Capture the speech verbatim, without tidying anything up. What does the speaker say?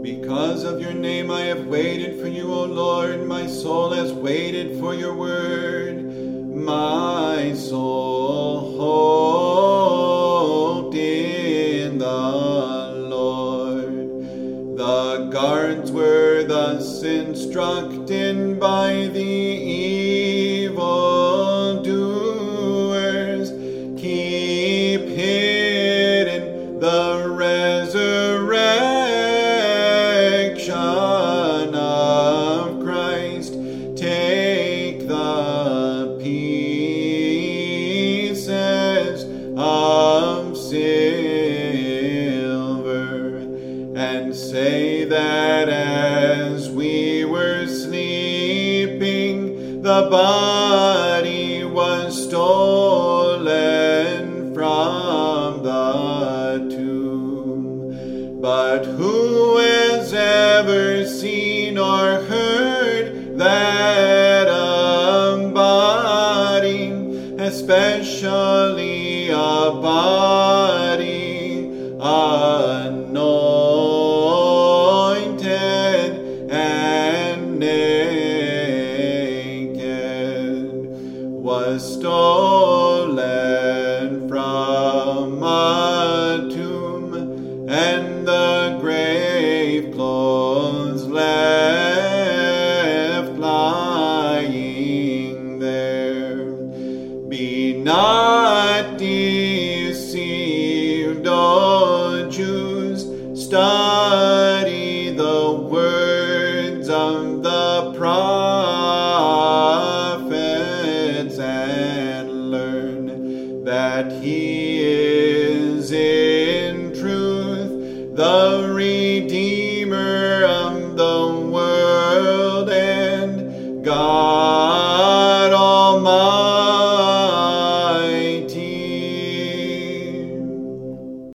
Because of your name I have waited for you, O Lord. My soul has waited for your word. My soul hoped in the Lord. The guards were thus instructed by the evil doers. Keep hidden the resurrection of Christ. Take the pieces of silver and say that as we were sleeping, the body was stolen from the tomb. But who has ever seen or heard that a body, especially a body anointed and naked, was stolen from a tomb, and the grave clothes left lying there? Be not deceived, O Jews, study the words of the prophets and learn that he is in truth the Redeemer